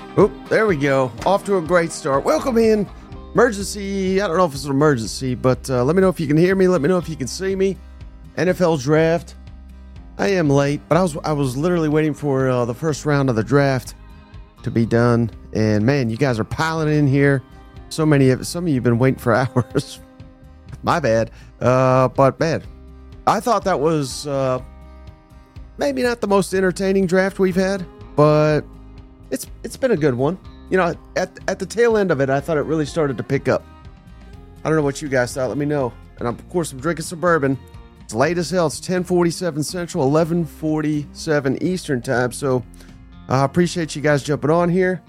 Oh, there we go. Off to a great start. Welcome in. Emergency. I don't know if it's an emergency, but let me know if you can hear me. Let me know if you can see me. NFL draft. I am late, but I was literally waiting for the first round of the draft to be done. And man, you guys are piling in here. Some of you have been waiting for hours. My bad. But man, I thought that was maybe not the most entertaining draft we've had, but it's been a good one. You know, at the tail end of it, I thought it really started to pick up. I don't know what you guys thought. Let me know. And of course, I'm drinking some bourbon. It's late as hell. It's 10:47 Central, 11:47 Eastern time. So I appreciate you guys jumping on here.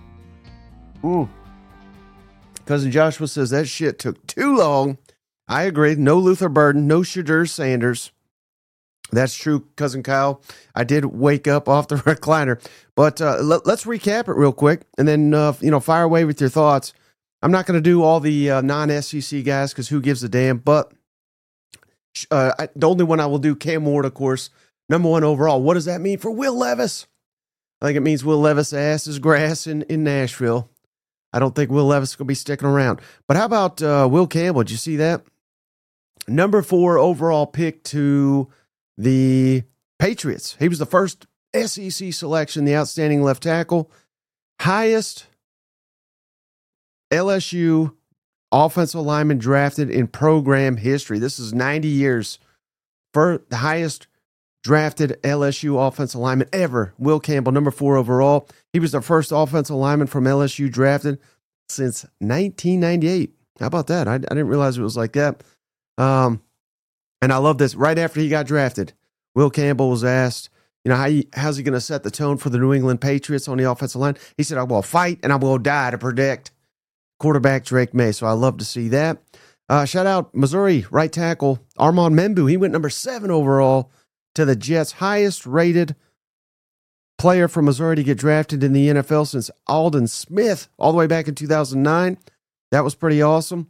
Cousin Joshua says that shit took too long. I agree. No Luther Burden, no Shadur Sanders. That's true, Cousin Kyle. I did wake up off the recliner. But let's recap it real quick, and then fire away with your thoughts. I'm not going to do all the non-SEC guys because who gives a damn. But the only one I will do, Cam Ward, of course, number one overall. What does that mean for Will Levis? I think it means Will Levis' ass is grass in Nashville. I don't think Will Levis is going to be sticking around. But how about Will Campbell? Did you see that? Number 4 overall pick to the Patriots. He was the first SEC selection, the outstanding left tackle. Highest LSU offensive lineman drafted in program history. This is 90 years for the highest drafted LSU offensive lineman ever. Will Campbell, number 4 overall. He was the first offensive lineman from LSU drafted since 1998. How about that? I didn't realize it was like that. And I love this. Right after he got drafted, Will Campbell was asked, how's he going to set the tone for the New England Patriots on the offensive line? He said, I will fight and I will die to protect quarterback Drake May. So I love to see that. Shout out Missouri right tackle Armand Membu. He went number 7 overall to the Jets, highest rated player from Missouri to get drafted in the NFL since Aldon Smith all the way back in 2009. That was pretty awesome.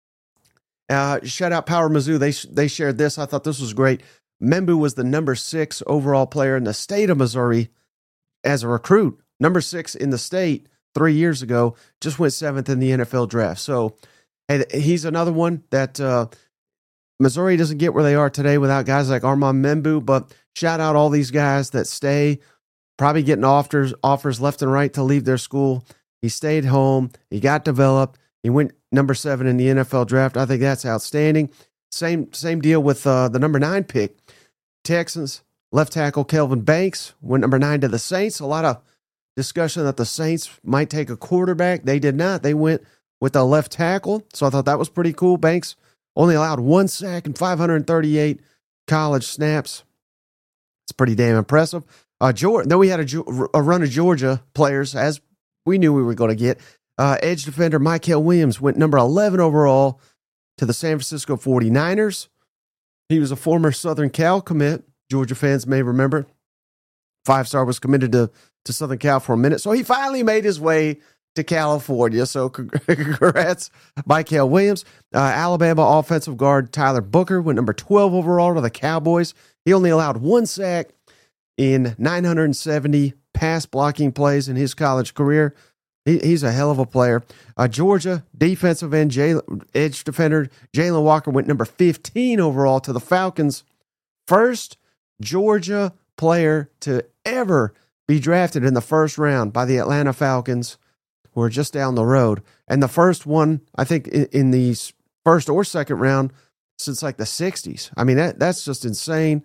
Shout out Power Mizzou. They shared this. I thought this was great. Membu was the number 6 overall player in the state of Missouri as a recruit. Number 6 in the state 3 years ago. Just went 7th in the NFL draft. So hey, he's another one that Missouri doesn't get where they are today without guys like Armand Membu. But shout out all these guys that stay, probably getting offers left and right to leave their school. He stayed home. He got developed. He went number 7 in the NFL draft. I think that's outstanding. Same deal with the number 9 pick. Texans left tackle Kelvin Banks went number 9 to the Saints. A lot of discussion that the Saints might take a quarterback. They did not. They went with a left tackle. So I thought that was pretty cool. Banks only allowed 1 sack and 538 college snaps. It's pretty damn impressive. Then we had a run of Georgia players, as we knew we were going to get. Edge defender Mykel Williams went number 11 overall to the San Francisco 49ers. He was a former Southern Cal commit. Georgia fans may remember. 5-star was committed to Southern Cal for a minute. So he finally made his way to California. So congrats, Mykel Williams. Alabama offensive guard Tyler Booker went number 12 overall to the Cowboys. He only allowed 1 sack in 970 pass blocking plays in his college career. He's a hell of a player. Georgia defensive end edge defender Jalen Walker went number 15 overall to the Falcons. First Georgia player to ever be drafted in the first round by the Atlanta Falcons, who are just down the road. And the first one, I think, in the first or second round since like the 60s. I mean, that's just insane.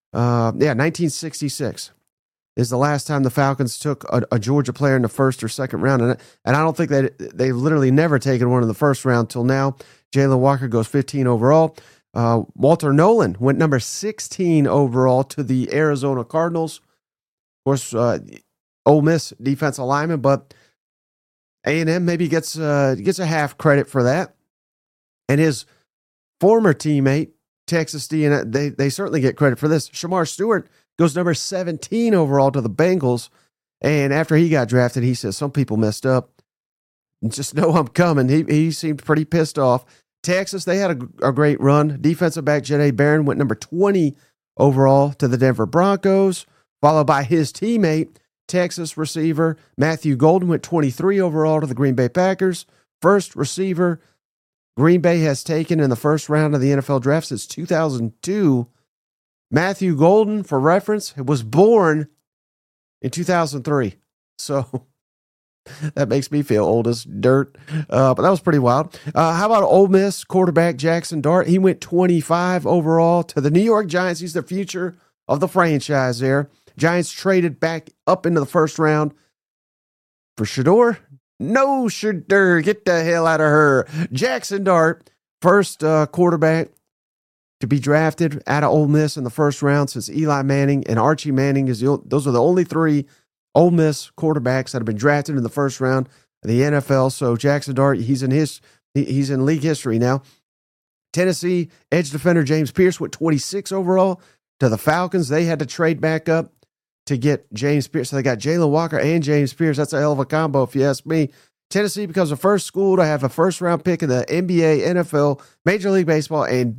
1966. Is the last time the Falcons took a Georgia player in the first or second round. And I don't think they've literally never taken one in the first round till now. Jalen Walker goes 15 overall. Walter Nolan went number 16 overall to the Arizona Cardinals. Of course, Ole Miss defensive lineman, but A&M maybe gets a half credit for that. And his former teammate, Texas D&M, they certainly get credit for this. Shamar Stewart goes number 17 overall to the Bengals. And after he got drafted, he says, some people messed up. Just know I'm coming. He seemed pretty pissed off. Texas, they had a great run. Defensive back Jahdae Barron went number 20 overall to the Denver Broncos, followed by his teammate, Texas receiver Matthew Golden went 23 overall to the Green Bay Packers. First receiver Green Bay has taken in the first round of the NFL draft since 2002. Matthew Golden, for reference, was born in 2003. So that makes me feel old as dirt. But that was pretty wild. How about Ole Miss quarterback Jackson Dart? He went 25 overall to the New York Giants. He's the future of the franchise there. Giants traded back up into the first round for Shedeur. No, Shedeur. Get the hell out of her. Jackson Dart, first quarterback to be drafted out of Ole Miss in the first round since Eli Manning and Archie Manning. Those are the only three Ole Miss quarterbacks that have been drafted in the first round of the NFL. So Jackson Dart, he's in league history now. Tennessee edge defender James Pierce went 26 overall to the Falcons. They had to trade back up to get James Pierce. So they got Jalen Walker and James Pierce. That's a hell of a combo, if you ask me. Tennessee becomes the first school to have a first-round pick in the NBA, NFL, Major League Baseball, and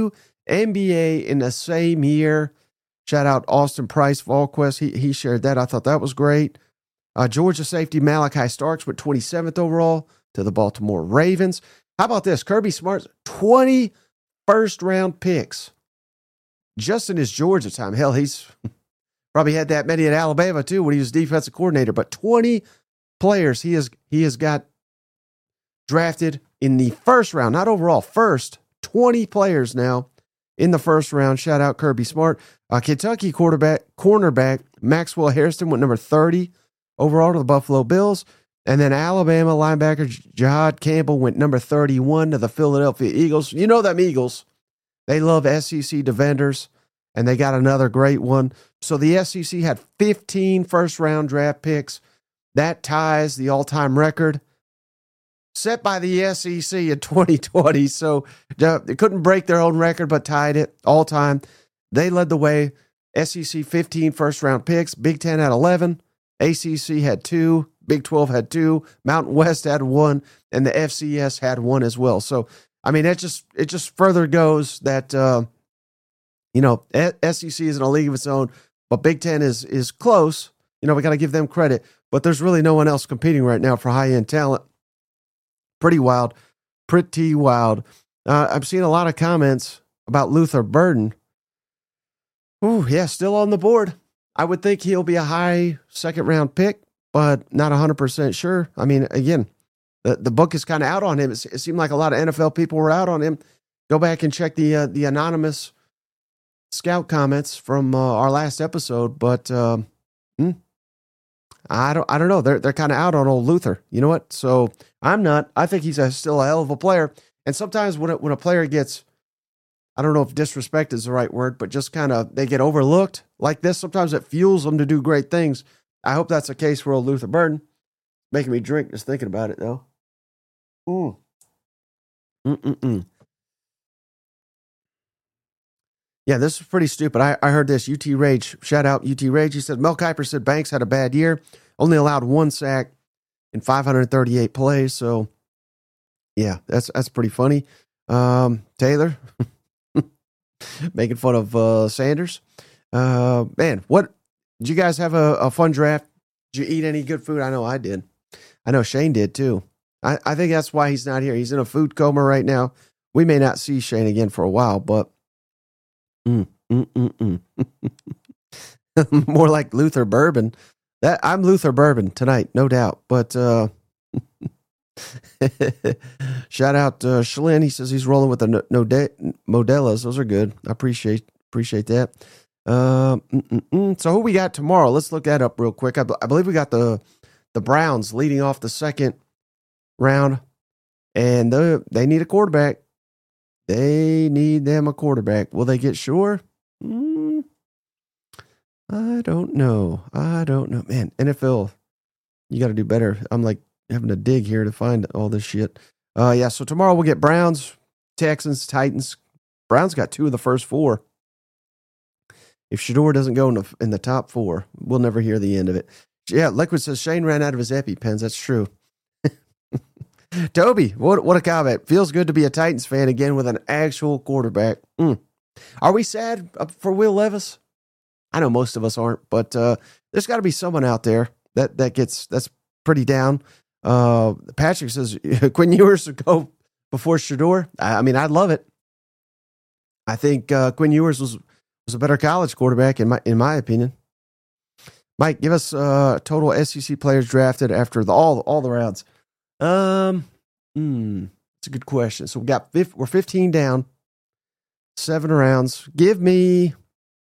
WNBA in the same year. Shout out Austin Price Volquest. He shared that. I thought that was great. Georgia safety Malachi Starks went 27th overall to the Baltimore Ravens. How about this? Kirby Smart's 20 first-round picks. Just in his Georgia time. Hell, he's probably had that many at Alabama, too, when he was defensive coordinator. But 20 players he has got drafted in the first round. Not overall, first. 20 players now in the first round. Shout out Kirby Smart. Kentucky cornerback Maxwell Hairston went number 30 overall to the Buffalo Bills. And then Alabama linebacker Jahad Campbell went number 31 to the Philadelphia Eagles. You know them Eagles. They love SEC defenders, and they got another great one. So the SEC had 15 first-round draft picks. That ties the all-time record set by the SEC in 2020. So they couldn't break their own record, but tied it all time. They led the way. SEC 15 first-round picks. Big Ten had 11. ACC had 2. Big 12 had 2. Mountain West had 1. And the FCS had 1 as well. So, I mean, it just further goes that, SEC is in a league of its own, but Big Ten is close. We got to give them credit. But there's really no one else competing right now for high-end talent. Pretty wild. I'm seeing a lot of comments about Luther Burden. Ooh, yeah, still on the board. I would think he'll be a high second-round pick, but not 100% sure. I mean, again, the book is kind of out on him. It seemed like a lot of NFL people were out on him. Go back and check the anonymous scout comments from our last episode, but I don't know. They're kind of out on old Luther. You know what? So I'm not. I think he's still a hell of a player. And sometimes when a player gets, I don't know if disrespect is the right word, but just kind of they get overlooked like this, sometimes it fuels them to do great things. I hope that's the case for old Luther Burden. Making me drink just thinking about it, though. Yeah, this is pretty stupid. I heard this. UT Rage. Shout out UT Rage. He said, Mel Kiper said Banks had a bad year. Only allowed 1 sack in 538 plays. So, yeah, that's pretty funny. Taylor, making fun of Sanders. Man, what did you guys have a fun draft? Did you eat any good food? I know I did. I know Shane did too. I think that's why he's not here. He's in a food coma right now. We may not see Shane again for a while, but more like Luther Bourbon. I'm Luther Bourbon tonight, no doubt. But shout out Shalyn. He says he's rolling with the Modelas. Those are good. I appreciate that. So who we got tomorrow? Let's look that up real quick. I believe we got the Browns leading off the second round, and they need a quarterback. They need them a quarterback. Will they get Sure? I don't know. Man, NFL, you got to do better. I'm like having to dig here to find all this shit. Yeah, so tomorrow we'll get Browns, Texans, Titans. Browns got 2 of the first 4. If Shedeur doesn't go in the top 4, we'll never hear the end of it. Yeah, Liquid says Shane ran out of his EpiPens. That's true. Toby, what a comment. Feels good to be a Titans fan again with an actual quarterback. Are we sad for Will Levis? I know most of us aren't, but there's got to be someone out there that's pretty down. Patrick says Quinn Ewers would go before Shedeur. I mean, I'd love it. I think Quinn Ewers was a better college quarterback in my opinion. Mike, give us total SEC players drafted after all the rounds. It's a good question. So we're 15 down, 7 rounds. Give me.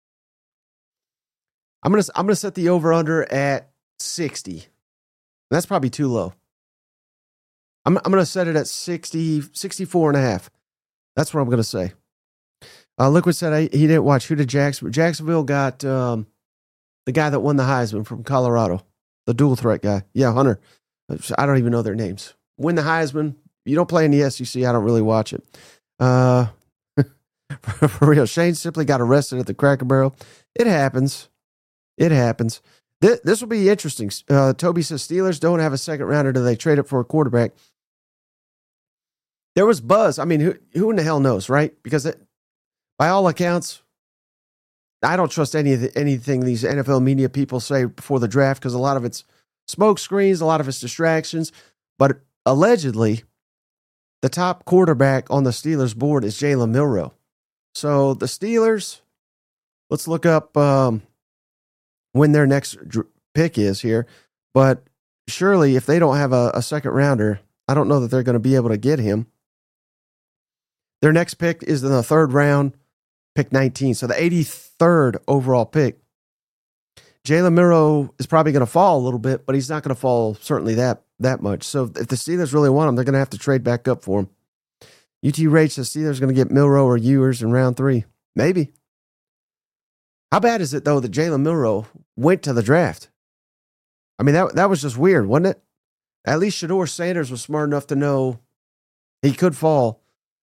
I'm gonna set the over under at 60. That's probably too low. I'm gonna set it at 60, 64 and a half. That's what I'm gonna say. Liquid said he didn't watch. Who did Jacksonville? Jacksonville got the guy that won the Heisman from Colorado, the dual threat guy. Yeah, Hunter. I don't even know their names. Win the Heisman. You don't play in the SEC. I don't really watch it. For real, Shane simply got arrested at the Cracker Barrel. It happens. It happens. This will be interesting. Toby says Steelers don't have a second rounder. Do they trade up for a quarterback? There was buzz. I mean, who in the hell knows, right? Because by all accounts, I don't trust anything these NFL media people say before the draft because a lot of it's smoke screens, a lot of it's distractions. But allegedly, the top quarterback on the Steelers board is Jalen Milroe. So the Steelers, let's look up when their next pick is here. But surely if they don't have a second rounder, I don't know that they're going to be able to get him. Their next pick is in the 3rd round, pick 19. So the 83rd overall pick. Jalen Milroe is probably going to fall a little bit, but he's not going to fall certainly that much. So if the Steelers really want him, they're going to have to trade back up for him. UT Rage says Steelers going to get Milroe or Ewers in round 3. Maybe. How bad is it, though, that Jalen Milroe went to the draft? I mean, that was just weird, wasn't it? At least Shedeur Sanders was smart enough to know he could fall.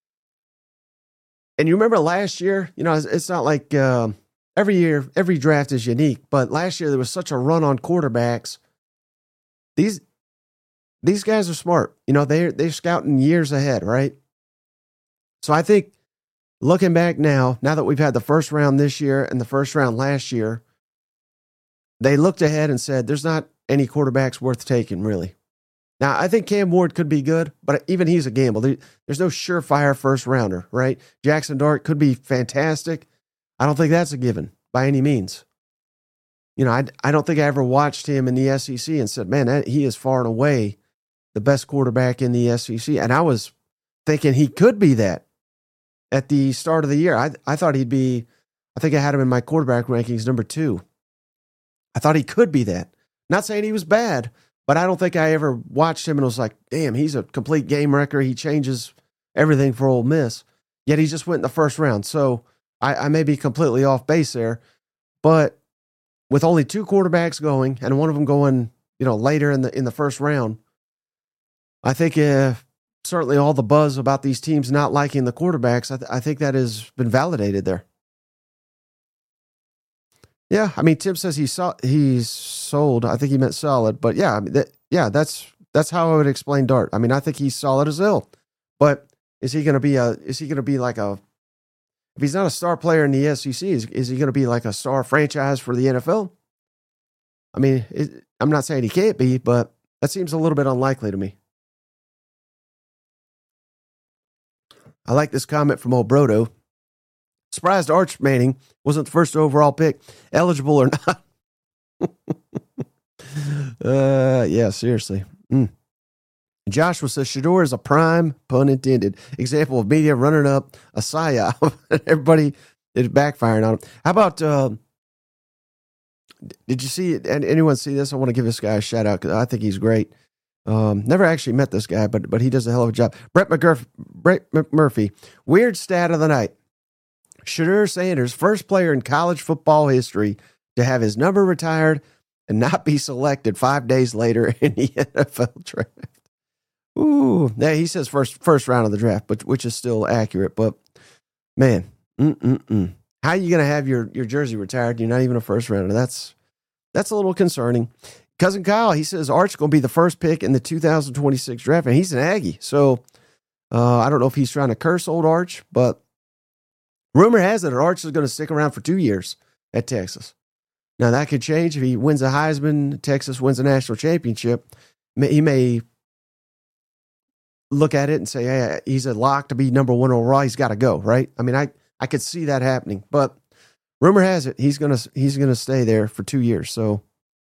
And you remember last year, it's not like every year, every draft is unique, but last year there was such a run on quarterbacks. These guys are smart. They're scouting years ahead, right? So I think looking back now that we've had the first round this year and the first round last year, they looked ahead and said, there's not any quarterbacks worth taking, really. Now, I think Cam Ward could be good, but even he's a gamble. There's no surefire first rounder, right? Jackson Dart could be fantastic. I don't think that's a given by any means. I don't think I ever watched him in the SEC and said, man, he is far and away the best quarterback in the SEC. And I was thinking he could be that at the start of the year. I thought he'd be, I think I had him in my quarterback rankings number 2. I thought he could be that. Not saying he was bad, but I don't think I ever watched him and was like, damn, he's a complete game wrecker. He changes everything for Ole Miss. Yet he just went in the first round. So I may be completely off base there. But with only 2 quarterbacks going and one of them going, later in the first round, I think certainly all the buzz about these teams not liking the quarterbacks, I think that has been validated there. Yeah, I mean, Tim says he's sold. I think he meant solid, but yeah, I mean, that's how I would explain Dart. I mean, I think he's solid as hell, but is he going to be like a? If he's not a star player in the SEC, is he going to be like a star franchise for the NFL? I mean, I'm not saying he can't be, but that seems a little bit unlikely to me. I like this comment from old Brodo. Surprised Arch Manning wasn't the first overall pick, eligible or not. Yeah, seriously. Joshua says Shedeur is a prime, pun intended, example of media running up a psyop. Everybody is backfiring on him. How about, did you see it? Anyone see this? I want to give this guy a shout out because I think he's great. Never actually met this guy, but he does a hell of a job. Brett McMurphy, weird stat of the night. Shedeur Sanders, first player in college football history to have his number retired and not be selected 5 days later in the NFL draft. Ooh, yeah, he says first round of the draft, but which is still accurate. But man, how are you going to have your jersey retired? You're not even a first rounder. That's a little concerning. Cousin Kyle, he says Arch going to be the first pick in the 2026 draft, and he's an Aggie. So I don't know if he's trying to curse old Arch, but rumor has it Arch is going to stick around for 2 years at Texas. Now, that could change if he wins a Heisman, Texas wins a national championship. He may look at it and say, hey, he's a lock to be number one overall. He's got to go, right? I mean, I could see that happening. But rumor has it he's gonna stay there for 2 years. So,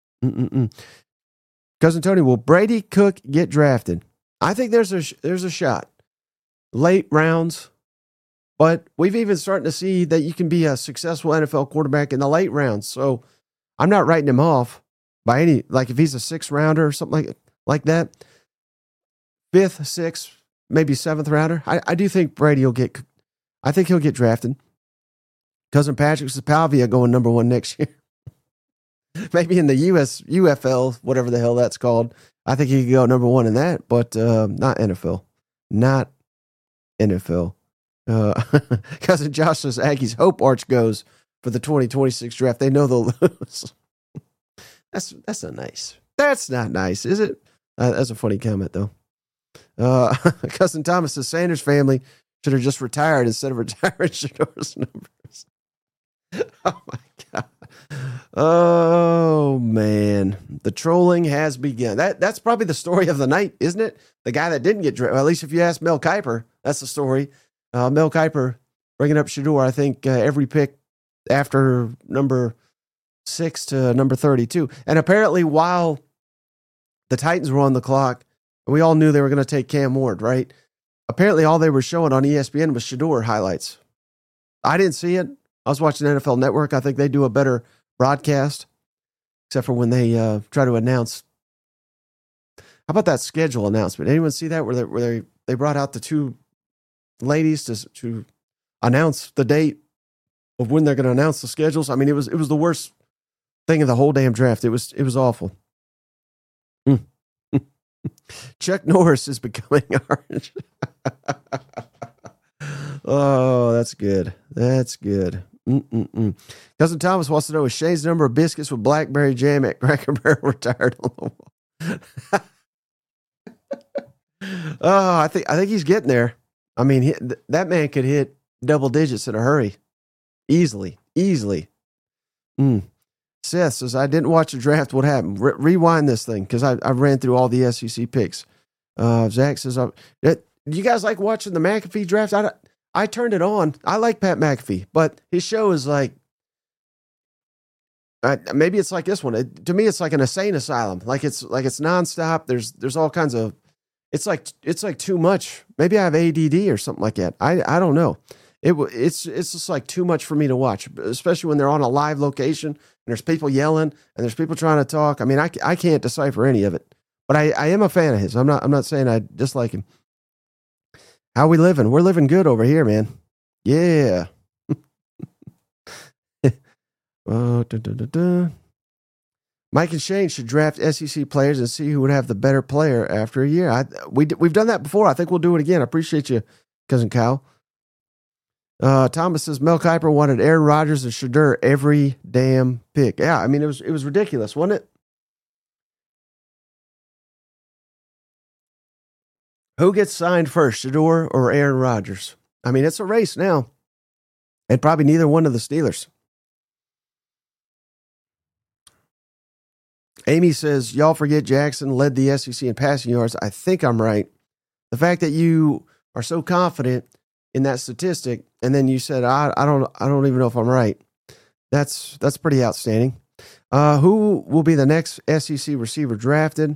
Cousin Tony, will Brady Cook get drafted? I think there's a shot. Late rounds. But we've even starting to see that you can be a successful NFL quarterback in the late rounds. So I'm not writing him off by any, like if he's a 6th rounder or something like that, 5th, 6th, maybe 7th rounder. I do think Brady he'll get drafted. Cousin Patrick Sapalvia going number 1 next year. Maybe in the UFL, whatever the hell that's called. I think he could go number 1 in that, but not NFL. Not NFL. Cousin Josh says Aggies hope Arch goes for the 2026 draft. They know they'll lose. That's not nice. That's not nice, is it? That's a funny comment, though. Cousin Thomas says Sanders family should have just retired instead of retiring Shador's numbers. Oh, my God. Oh, man. The trolling has begun. That's probably the story of the night, isn't it? The guy that didn't get drafted. Well, at least if you ask Mel Kiper, that's the story. Mel Kiper bringing up Shador, I think, every pick after number 6 to number 32. And apparently, while the Titans were on the clock, we all knew they were going to take Cam Ward, right? Apparently, all they were showing on ESPN was Shador highlights. I didn't see it. I was watching NFL Network. I think they do a better broadcast, except for when they try to announce. How about that schedule announcement? Anyone see that where they brought out the 2 ladies to announce the date of when they're going to announce the schedules? I mean, it was the worst thing of the whole damn draft. It was awful. Chuck Norris is becoming orange. Oh, that's good. That's good. Cousin Thomas wants to know, is Shay's number of biscuits with blackberry jam at Cracker Barrel retired on the wall? Oh, I think he's getting there. I mean, that man could hit double digits in a hurry. Easily. Seth says, I didn't watch the draft. What happened? Rewind this thing, because I ran through all the SEC picks. Zach says, do you guys like watching the McAfee draft? I turned it on. I like Pat McAfee, but his show is like, maybe it's like this one. To me, it's like an insane asylum. Like it's nonstop. There's all kinds of, it's like too much. Maybe I have ADD or something like that. I don't know. It's just like too much for me to watch, especially when they're on a live location and there's people yelling and there's people trying to talk. I mean, I can't decipher any of it, but I am a fan of his. I'm not saying I dislike him. How we living? We're living good over here, man. Yeah. Mike and Shane should draft SEC players and see who would have the better player after a year. We've done that before. I think we'll do it again. I appreciate you, Cousin Kyle. Thomas says Mel Kiper wanted Aaron Rodgers and Shador every damn pick. Yeah, I mean, it was ridiculous, wasn't it? Who gets signed first, Shador or Aaron Rodgers? I mean, it's a race now. And probably neither one of the Steelers. Amy says, y'all forget Jackson led the SEC in passing yards. I think I'm right. The fact that you are so confident in that statistic, and then you said, I don't even know if I'm right. That's pretty outstanding. Who will be the next SEC receiver drafted?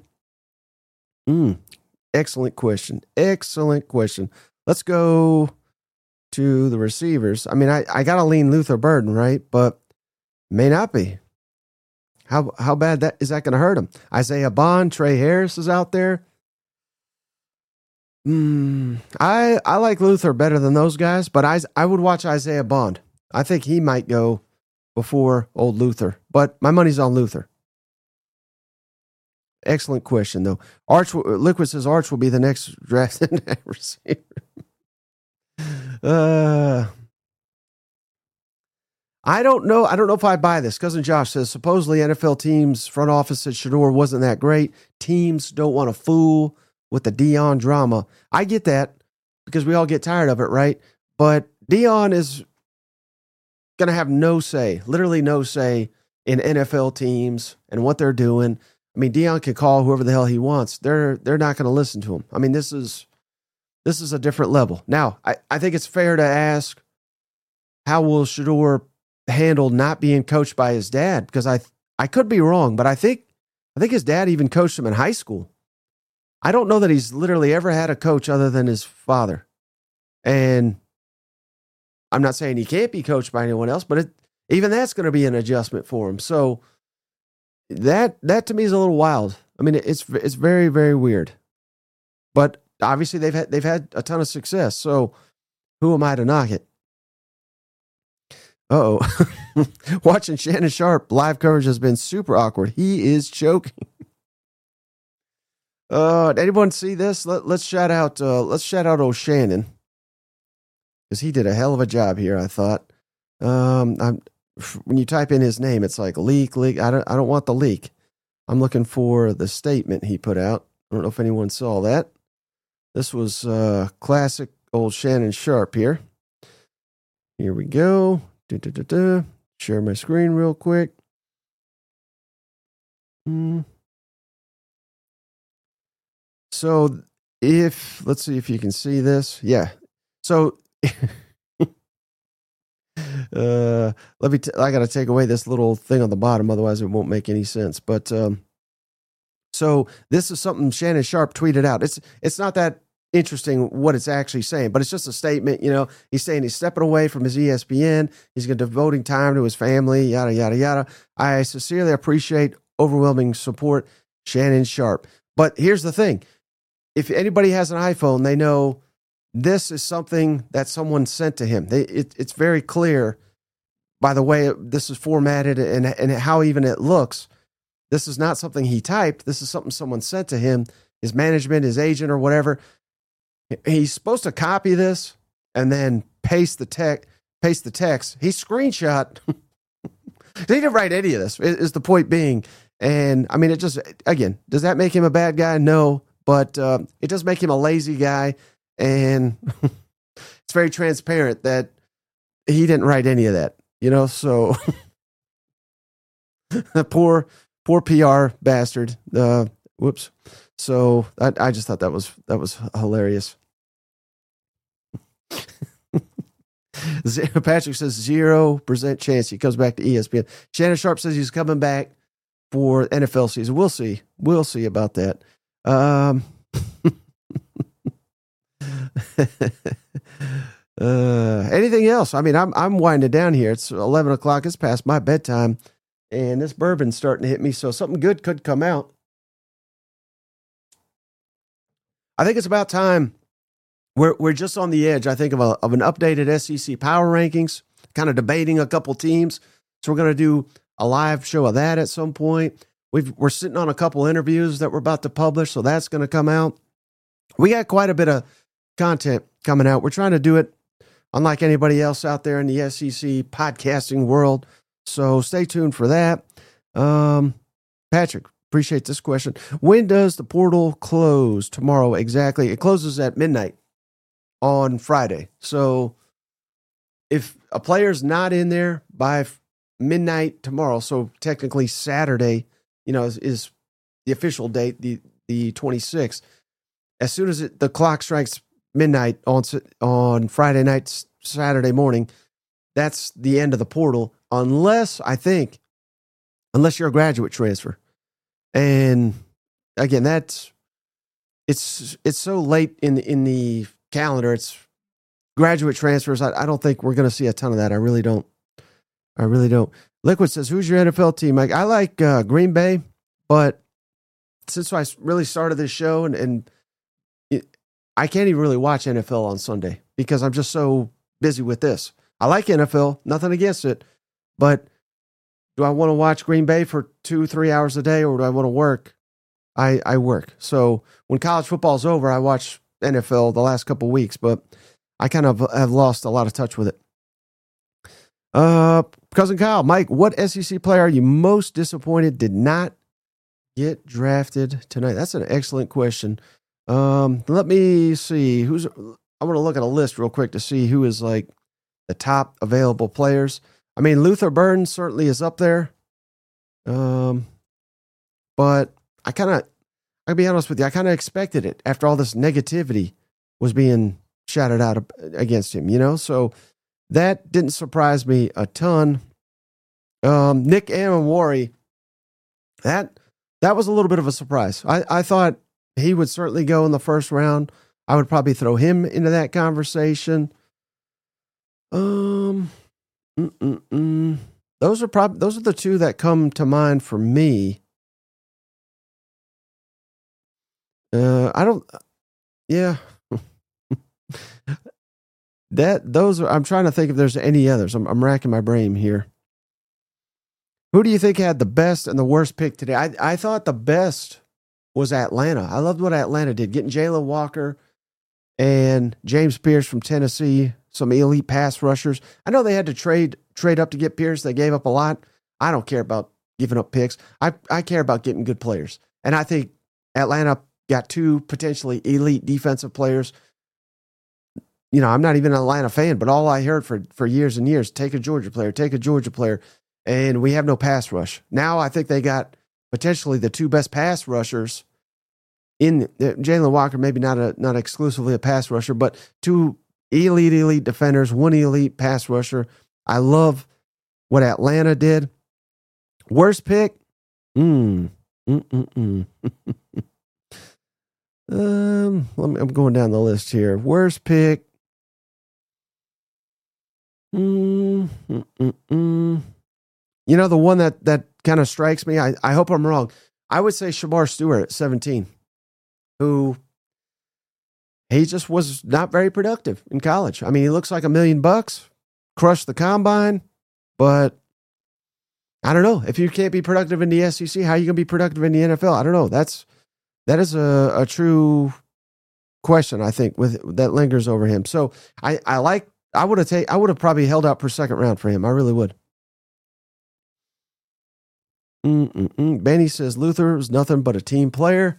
Excellent question. Let's go to the receivers. I mean, I got to lean Luther Burden, right? But may not be. How bad is that going to hurt him? Isaiah Bond, Trey Harris is out there. I like Luther better than those guys, but I would watch Isaiah Bond. I think he might go before old Luther, but my money's on Luther. Excellent question, though. Liquid says Arch will be the next drafted receiver. I don't know. I don't know if I buy this. Cousin Josh says supposedly NFL teams front office said Shador wasn't that great. Teams don't want to fool with the Deion drama. I get that because we all get tired of it, right? But Deion is going to have no say, literally no say in NFL teams and what they're doing. I mean, Deion can call whoever the hell he wants. They're not going to listen to him. I mean, this is a different level. Now, I think it's fair to ask, how will Shedeur handle not being coached by his dad? Because I could be wrong, but I think his dad even coached him in high school. I don't know that he's literally ever had a coach other than his father. And I'm not saying he can't be coached by anyone else, but even that's going to be an adjustment for him. So that to me is a little wild. I mean, it's very, very weird. But obviously they've had a ton of success. So who am I to knock it? Uh-oh. Watching Shannon Sharpe live coverage has been super awkward. He is choking. Anyone see this? Let's shout out old Shannon, because he did a hell of a job here, I thought. When you type in his name, it's like leak. I don't want the leak. I'm looking for the statement he put out. I don't know if anyone saw that. This was classic old Shannon Sharpe here. Here we go. Share my screen real quick. So let's see if you can see this. Yeah. So I got to take away this little thing on the bottom, otherwise it won't make any sense. But so this is something Shannon Sharpe tweeted out. It's not that interesting what it's actually saying, but it's just a statement. He's saying he's stepping away from his ESPN. He's going to devoting time to his family, yada, yada, yada. I sincerely appreciate overwhelming support, Shannon Sharpe. But here's the thing. If anybody has an iPhone, they know this is something that someone sent to him. It's very clear by the way this is formatted and how even it looks. This is not something he typed. This is something someone sent to him, his management, his agent, or whatever. He's supposed to copy this and then paste the text. He screenshot. He didn't write any of this, is the point being. And I mean, it just, again, does that make him a bad guy? No, but it does make him a lazy guy. And it's very transparent that he didn't write any of that, so the poor PR bastard. Whoops. So I just thought that was hilarious. Patrick says 0% chance he comes back to ESPN. Shannon Sharpe says he's coming back for NFL season. We'll see. We'll see about that. Anything else? I mean, I'm winding down here. It's 11 o'clock. It's past my bedtime, and this bourbon's starting to hit me. So something good could come out. I think it's about time. We're just on the edge, I think, of an updated SEC power rankings, kind of debating a couple teams. So we're going to do a live show of that at some point. We're sitting on a couple interviews that we're about to publish, so that's going to come out. We got quite a bit of content coming out. We're trying to do it unlike anybody else out there in the SEC podcasting world. So stay tuned for that. Patrick, appreciate this question. When does the portal close tomorrow exactly? It closes at midnight on Friday. So if a player's not in there by midnight tomorrow, so technically Saturday, is the official date, the 26th. As soon as the clock strikes midnight on Friday night, Saturday morning, that's the end of the portal, unless you're a graduate transfer. And again, it's so late in the calendar. It's graduate transfers. I don't think we're going to see a ton of that. I really don't. Liquid says, who's your NFL team? I like Green Bay, but since I really started this show and I can't even really watch NFL on Sunday because I'm just so busy with this. I like NFL, nothing against it, but do I want to watch Green Bay for 2-3 hours a day, or do I want to work? I work. So when college football is over, I watch NFL the last couple of weeks, but I kind of have lost a lot of touch with it. Cousin Kyle, Mike, what SEC player are you most disappointed did not get drafted tonight? That's an excellent question. Let me see I want to look at a list real quick to see who is like the top available players. I mean, Luther Burden certainly is up there. but I'll be honest with you, I kind of expected it after all this negativity was being shouted out against him, so that didn't surprise me a ton. Nick Amawari, that was a little bit of a surprise. I thought he would certainly go in the first round. I would probably throw him into that conversation. Those are the two that come to mind for me. I'm trying to think if there's any others. I'm racking my brain here. Who do you think had the best and the worst pick today? I thought the best was Atlanta. I loved what Atlanta did, getting Jalen Walker and James Pierce from Tennessee, some elite pass rushers. I know they had to trade up to get Pierce. They gave up a lot. I don't care about giving up picks. I care about getting good players. And I think Atlanta got two potentially elite defensive players. I'm not even an Atlanta fan, but all I heard for years and years, take a Georgia player. And we have no pass rush. Now I think they got potentially the two best pass rushers in Jalen Walker, maybe not exclusively a pass rusher, but two elite defenders, one elite pass rusher. I love what Atlanta did. Worst pick? I'm going down the list here. Worst pick? The one that kind of strikes me, I hope I'm wrong. I would say Shamar Stewart at 17, who he just was not very productive in college. I mean, he looks like $1 million, crushed the combine, but I don't know. If you can't be productive in the SEC, how are you going to be productive in the NFL? I don't know. That is a true question, I think, that lingers over him. So I would have probably held out for second round for him. I really would. Benny says Luther was nothing but a team player.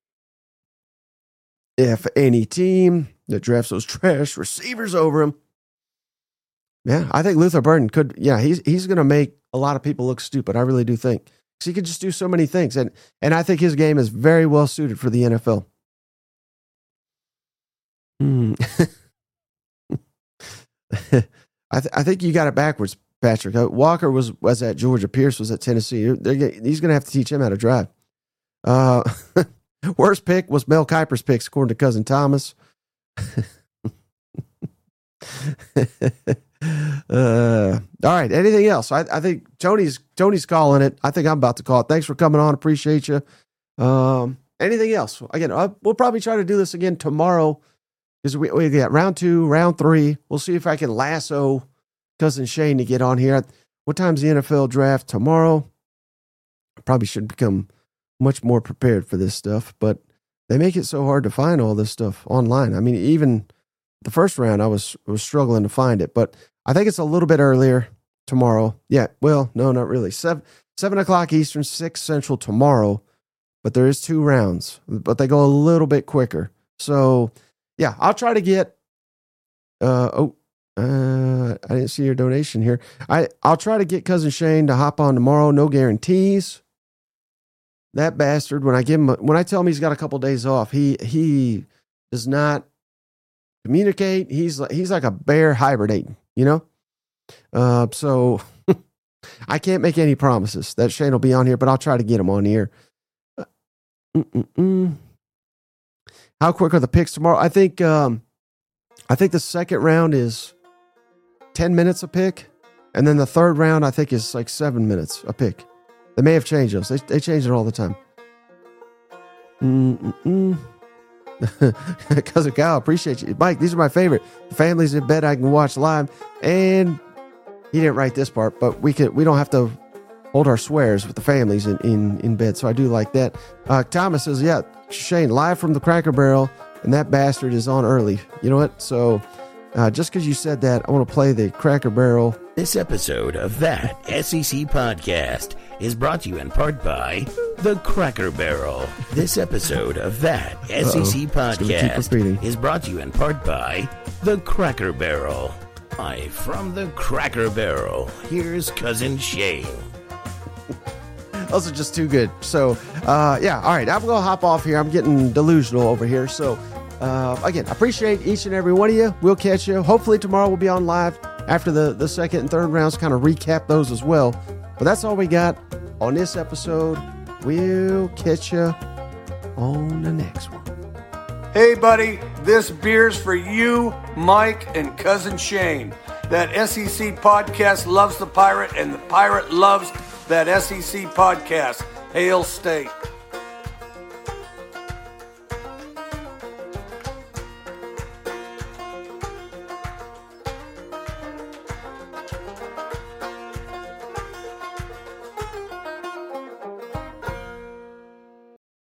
If any team that drafts those trash receivers over him. Yeah, I think Luther Burden could. Yeah, he's going to make a lot of people look stupid. I really do think. Because he could just do so many things. And I think his game is very well suited for the NFL. I think you got it backwards, Patrick. Walker was at Georgia. Pierce was at Tennessee. He's going to have to teach him how to drive. Worst pick was Mel Kiper's picks, according to Cousin Thomas. All right. Anything else? I think Tony's calling it. I think I'm about to call it. Thanks for coming on. Appreciate you. Anything else? Again, we'll probably try to do this again tomorrow because we got round 2, round 3. We'll see if I can lasso Cousin Shane to get on here. What time's the NFL draft tomorrow? I probably should become much more prepared for this stuff, but they make it so hard to find all this stuff online. I mean, even the first round, I was struggling to find it, but I think it's a little bit earlier tomorrow. Yeah, well, no, not really. 7 o'clock Eastern, 6 Central tomorrow, but there is 2 rounds, but they go a little bit quicker. So, yeah, I'll try to get, I didn't see your donation here. I'll try to get Cousin Shane to hop on tomorrow. No guarantees. That bastard, when I tell him he's got a couple days off, he does not communicate. He's like a bear hibernating, So I can't make any promises that Shane will be on here, but I'll try to get him on here. How quick are the picks tomorrow? I think the second round is 10 minutes a pick, and then the third round I think is like 7 minutes a pick. They may have changed those. They change it all the time. Cousin Kyle, appreciate you. Mike, these are my favorite. The family's in bed, I can watch live. And he didn't write this part, but we don't have to hold our swears with the families in bed. So I do like that. Thomas says, yeah, Shane, live from the Cracker Barrel, and that bastard is on early. You know what? So just because you said that, I want to play the Cracker Barrel. This episode of That SEC Podcast is brought to you in part by The Cracker Barrel. This episode of That SEC Podcast is brought to you in part by The Cracker Barrel. From The Cracker Barrel, here's Cousin Shane. Those are just too good. So, yeah, all right. I'm going to hop off here. I'm getting delusional over here. So, again, I appreciate each and every one of you. We'll catch you. Hopefully tomorrow we'll be on live after the second and third rounds, kind of recap those as well. But that's all we got on this episode. We'll catch you on the next one. Hey, buddy, this beer's for you, Mike, and Cousin Shane. That SEC podcast loves the Pirate, and the Pirate loves that SEC podcast. Hail State.